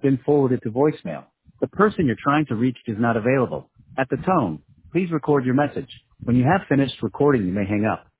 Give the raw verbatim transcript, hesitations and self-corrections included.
been forwarded to voicemail. The person you're trying to reach is not available. At the tone, please record your message. When you have finished recording, you may hang up.